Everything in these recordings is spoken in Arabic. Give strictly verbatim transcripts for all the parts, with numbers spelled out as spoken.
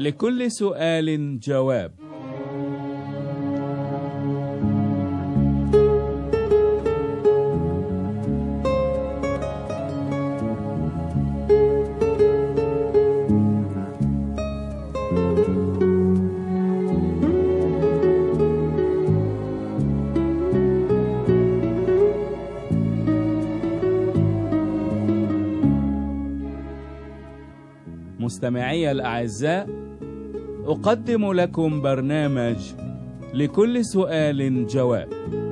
لكل سؤال جواب. مستمعي الأعزاء، أقدم لكم برنامج لكل سؤال جواب.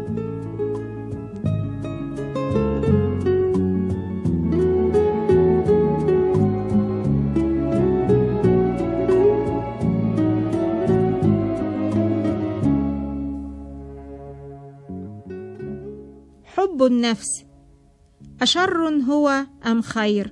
حب النفس أشر هو أم خير؟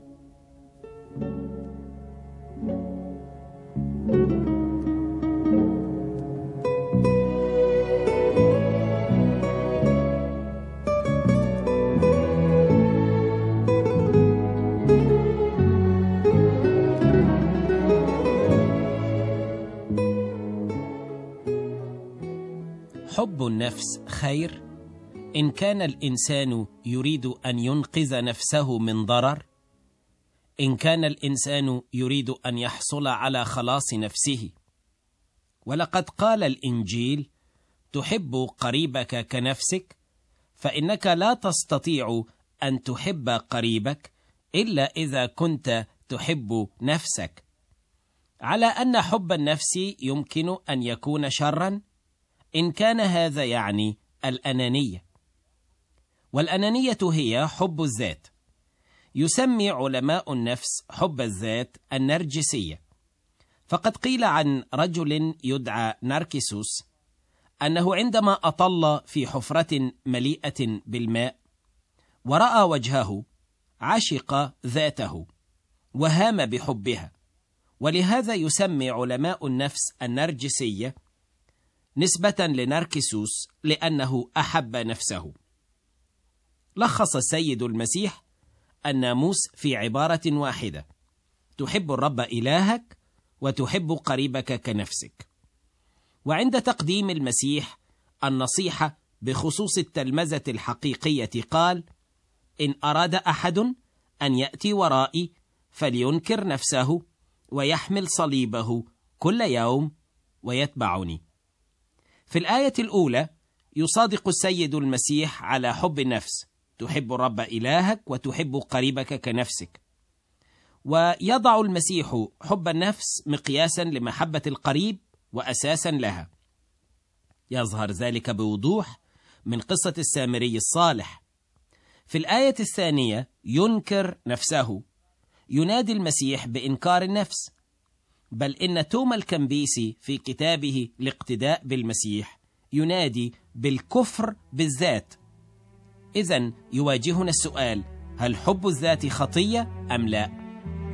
حب النفس خير إن كان الإنسان يريد أن ينقذ نفسه من ضرر، إن كان الإنسان يريد أن يحصل على خلاص نفسه. ولقد قال الإنجيل: تحب قريبك كنفسك، فإنك لا تستطيع أن تحب قريبك إلا إذا كنت تحب نفسك. على أن حب النفس يمكن أن يكون شرًا إن كان هذا يعني الأنانية. والأنانية هي حب الذات. يسمي علماء النفس حب الذات النرجسية. فقد قيل عن رجل يدعى ناركيسوس أنه عندما أطل في حفرة مليئة بالماء ورأى وجهه عشق ذاته وهام بحبها، ولهذا يسمي علماء النفس النرجسية نسبة لناركيسوس لأنه أحب نفسه. لخص السيد المسيح الناموس في عبارة واحدة: تحب الرب إلهك وتحب قريبك كنفسك. وعند تقديم المسيح النصيحة بخصوص التلمذة الحقيقية قال: إن أراد أحد أن يأتي ورائي فلينكر نفسه ويحمل صليبه كل يوم ويتبعني. في الآية الأولى يصادق السيد المسيح على حب النفس: تحب الرب إلهك وتحب قريبك كنفسك. ويضع المسيح حب النفس مقياسا لمحبة القريب وأساسا لها. يظهر ذلك بوضوح من قصة السامري الصالح. في الآية الثانية ينكر نفسه، ينادي المسيح بإنكار النفس. بل إن توما الكنبيسي في كتابه الاقتداء بالمسيح ينادي بالكفر بالذات. إذن يواجهنا السؤال: هل حب الذات خطية أم لا؟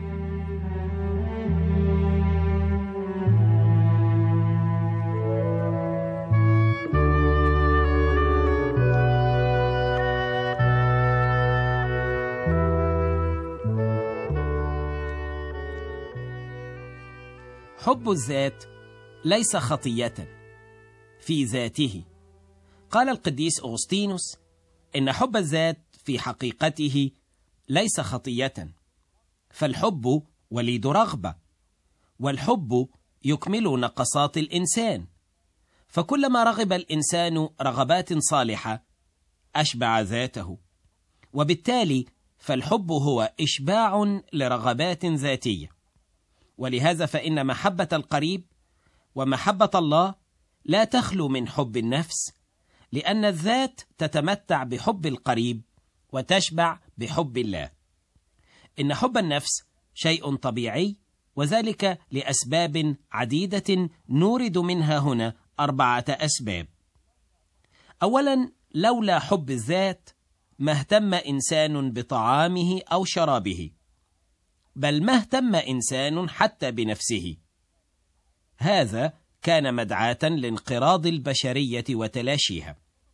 حب الذات ليس خطية في ذاته. قال القديس أغسطينوس إن حب الذات في حقيقته ليس خطية، فالحب وليد رغبة، والحب يكمل نقصات الإنسان. فكلما رغب الإنسان رغبات صالحة أشبع ذاته، وبالتالي فالحب هو إشباع لرغبات ذاتية. ولهذا فإن محبة القريب ومحبة الله لا تخلو من حب النفس، لأن الذات تتمتع بحب القريب وتشبع بحب الله. إن حب النفس شيء طبيعي، وذلك لأسباب عديدة نورد منها هنا أربعة أسباب. أولا، لولا حب الذات ما اهتم إنسان بطعامه أو شرابه، بل ما اهتم إنسان حتى بنفسه. هذا كان مدعاة لانقراض البشرية وتلاشيها.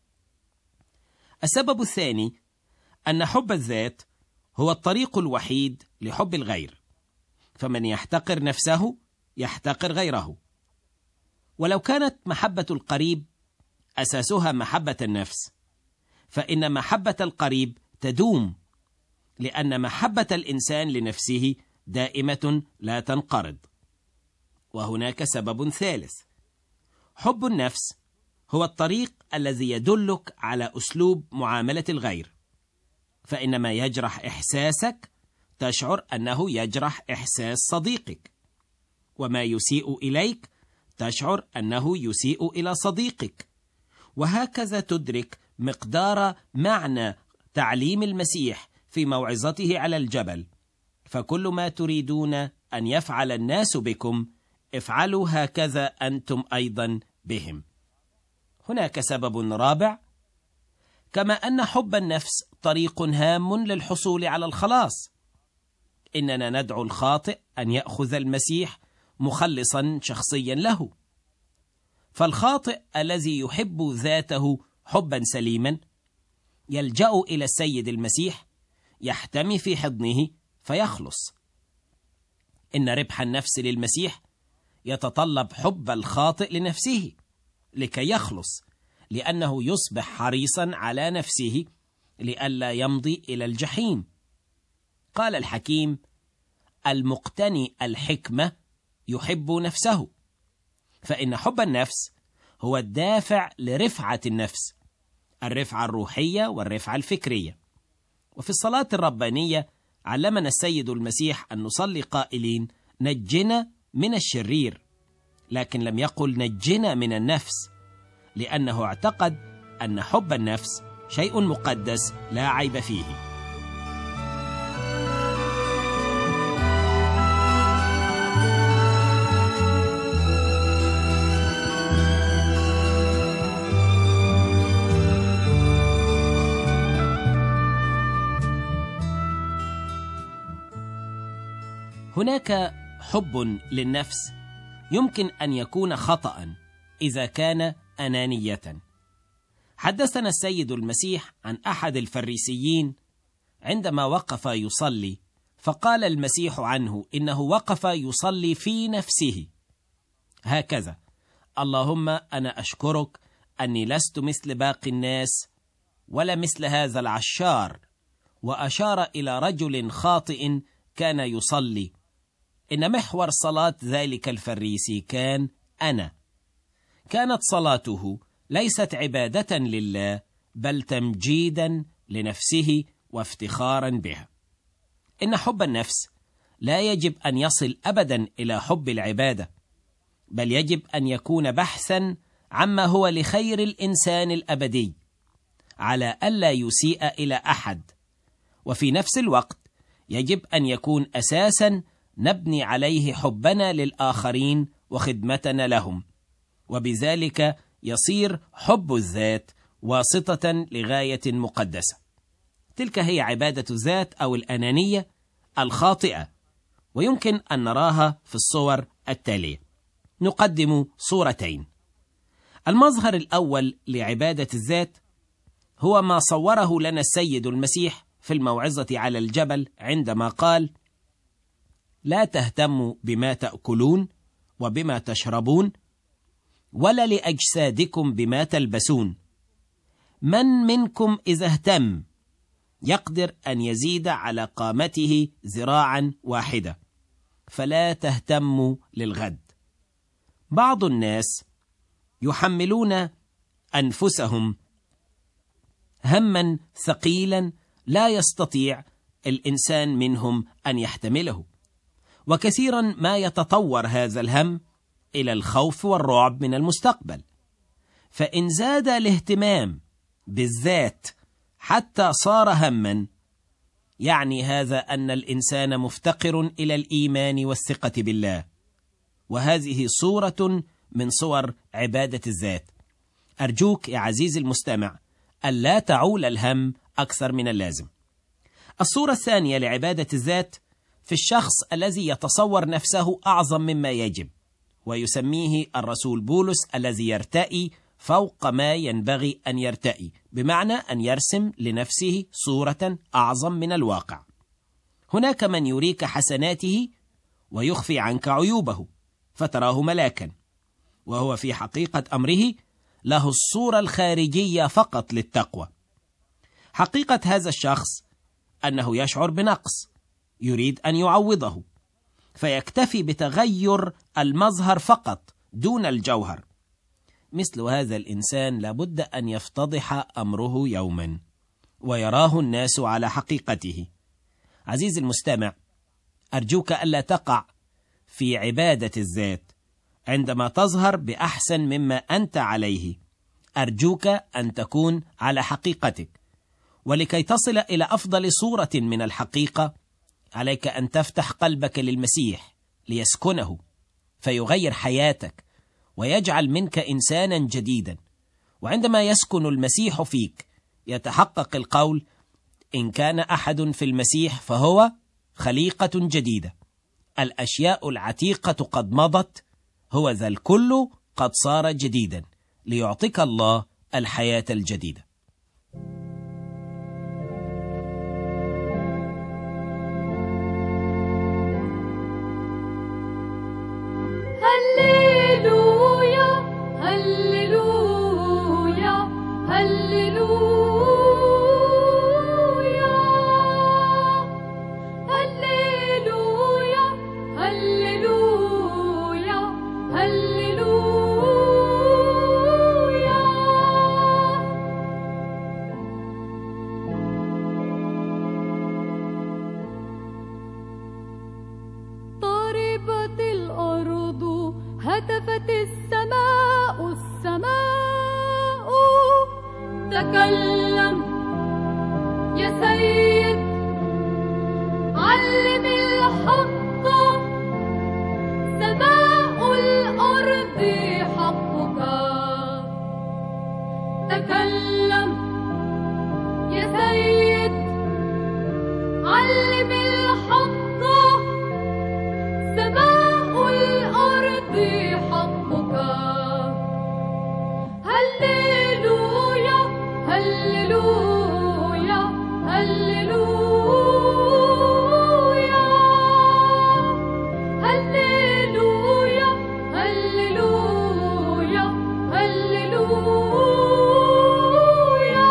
السبب الثاني أن حب الذات هو الطريق الوحيد لحب الغير، فمن يحتقر نفسه يحتقر غيره. ولو كانت محبة القريب أساسها محبة النفس، فإن محبة القريب تدوم، لأن محبة الإنسان لنفسه دائمة لا تنقرض. وهناك سبب ثالث: حب النفس هو الطريق الذي يدلك على أسلوب معاملة الغير، فإن ما يجرح إحساسك تشعر أنه يجرح إحساس صديقك، وما يسيء إليك تشعر أنه يسيء إلى صديقك، وهكذا تدرك مقدار معنى تعليم المسيح في موعظته على الجبل: فكل ما تريدون أن يفعل الناس بكم افعلوا هكذا أنتم أيضا بهم. هناك سبب رابع: كما أن حب النفس طريق هام للحصول على الخلاص، إننا ندعو الخاطئ أن يأخذ المسيح مخلصا شخصيا له. فالخاطئ الذي يحب ذاته حبا سليما يلجأ إلى السيد المسيح، يحتمي في حضنه فيخلص. إن ربح النفس للمسيح يتطلب حب الخاطئ لنفسه لكي يخلص، لأنه يصبح حريصا على نفسه لئلا يمضي إلى الجحيم. قال الحكيم: المقتني الحكمة يحب نفسه. فإن حب النفس هو الدافع لرفعة النفس، الرفعة الروحية والرفعة الفكرية. وفي الصلاة الربانية علمنا السيد المسيح أن نصلي قائلين: نجنا من الشرير، لكن لم يقل نجنا من النفس، لأنه اعتقد أن حب النفس شيء مقدس لا عيب فيه. هناك حب للنفس يمكن أن يكون خطأ إذا كان أنانية. حدثنا السيد المسيح عن أحد الفريسيين عندما وقف يصلي، فقال المسيح عنه إنه وقف يصلي في نفسه هكذا: اللهم أنا أشكرك أني لست مثل باقي الناس ولا مثل هذا العشار. وأشار إلى رجل خاطئ كان يصلي. إن محور صلاة ذلك الفريسي كان أنا. كانت صلاته ليست عبادة لله، بل تمجيدا لنفسه وافتخارا بها. إن حب النفس لا يجب أن يصل أبدا إلى حب العبادة، بل يجب أن يكون بحثا عما هو لخير الإنسان الأبدي، على ألا يسيء إلى أحد. وفي نفس الوقت يجب أن يكون أساسا نبني عليه حبنا للآخرين وخدمتنا لهم، وبذلك يصير حب الذات واسطة لغاية مقدسة. تلك هي عبادة الذات أو الأنانية الخاطئة، ويمكن أن نراها في الصور التالية. نقدم صورتين. المظهر الأول لعبادة الذات هو ما صوره لنا السيد المسيح في الموعظة على الجبل عندما قال: لا تهتموا بما تأكلون وبما تشربون، ولا لأجسادكم بما تلبسون. من منكم إذا اهتم يقدر أن يزيد على قامته ذراعا واحدة، فلا تهتموا للغد. بعض الناس يحملون أنفسهم هما ثقيلا لا يستطيع الإنسان منهم أن يحتمله، وكثيرا ما يتطور هذا الهم إلى الخوف والرعب من المستقبل. فإن زاد الاهتمام بالذات حتى صار هما، يعني هذا أن الإنسان مفتقر إلى الإيمان والثقة بالله، وهذه صورة من صور عبادة الذات. أرجوك يا عزيزي المستمع ألا تعول الهم أكثر من اللازم. الصورة الثانية لعبادة الذات في الشخص الذي يتصور نفسه أعظم مما يجب، ويسميه الرسول بولس الذي يرتئي فوق ما ينبغي أن يرتئي، بمعنى أن يرسم لنفسه صورة أعظم من الواقع. هناك من يريك حسناته ويخفي عنك عيوبه، فتراه ملاكا، وهو في حقيقة أمره له الصورة الخارجية فقط للتقوى. حقيقة هذا الشخص أنه يشعر بنقص يريد أن يعوضه، فيكتفي بتغير المظهر فقط دون الجوهر. مثل هذا الإنسان لابد أن يفتضح أمره يوما ويراه الناس على حقيقته. عزيزي المستمع، أرجوك ألا تقع في عبادة الذات عندما تظهر بأحسن مما أنت عليه. أرجوك أن تكون على حقيقتك، ولكي تصل إلى أفضل صورة من الحقيقة عليك أن تفتح قلبك للمسيح ليسكنه، فيغير حياتك ويجعل منك إنسانا جديدا. وعندما يسكن المسيح فيك يتحقق القول: إن كان أحد في المسيح فهو خليقة جديدة، الأشياء العتيقة قد مضت، هو ذا الكل قد صار جديدا، ليعطيك الله الحياة الجديدة. هللويا هللويا هللويا هللويا هللويا هللويا. طربت الأرض هتفت السماء السماء، تكلم يا سيد علم الحق، سماء الأرض حقك. تكلم يا سيد علم الحق، سماء الأرض حقك. هللويا هللويا هللويا هللويا هللويا هللويا.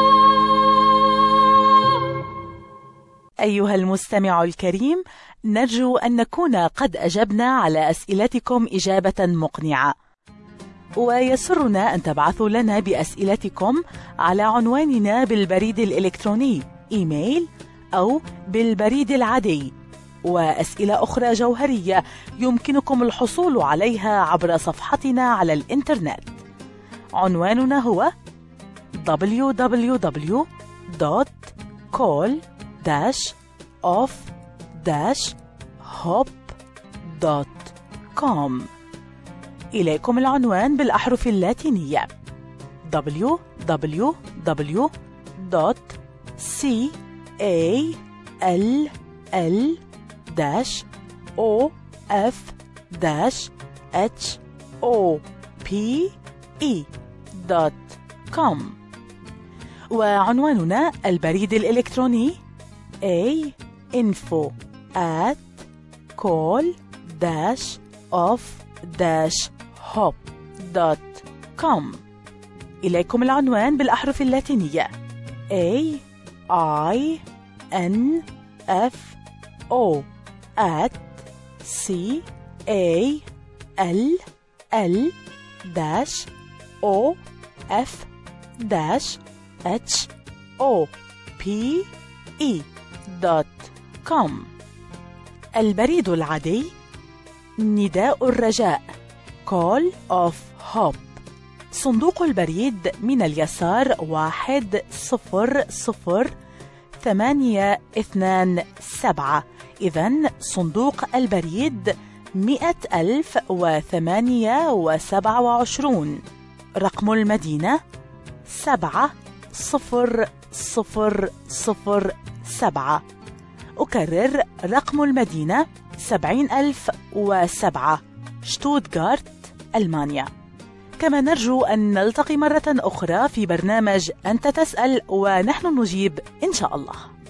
أيها المستمع الكريم، نرجو أن نكون قد أجبنا على أسئلتكم إجابة مقنعة، ويسرنا أن تبعثوا لنا بأسئلتكم على عنواننا بالبريد الإلكتروني إيميل أو بالبريد العادي. وأسئلة أخرى جوهرية يمكنكم الحصول عليها عبر صفحتنا على الإنترنت. عنواننا هو دبليو دبليو دبليو دوت كول داش أوف داش هوب دوت كوم. إليكم العنوان بالأحرف اللاتينية دبليو دبليو دبليو دوت كول دوت كوم. وعنواننا البريد الإلكتروني a info at call dash of dash hop دوت كوم. إليكم العنوان بالأحرف اللاتينية A I N F O at C A L L dash O F dash H O P E دوت كوم. البريد العادي نداء الرجاء Call of Hope. صندوق البريد من اليسار واحد صفر صفر ثمانية اثنان سبعة. إذن صندوق البريد مئة ألف وثمانية وسبعة وعشرون. رقم المدينة سبعة صفر صفر صفر سبعة. أكرر رقم المدينة سبعين ألف وسبعة، شتوتغارت، ألمانيا. كما نرجو أن نلتقي مرة أخرى في برنامج أنت تسأل ونحن نجيب إن شاء الله.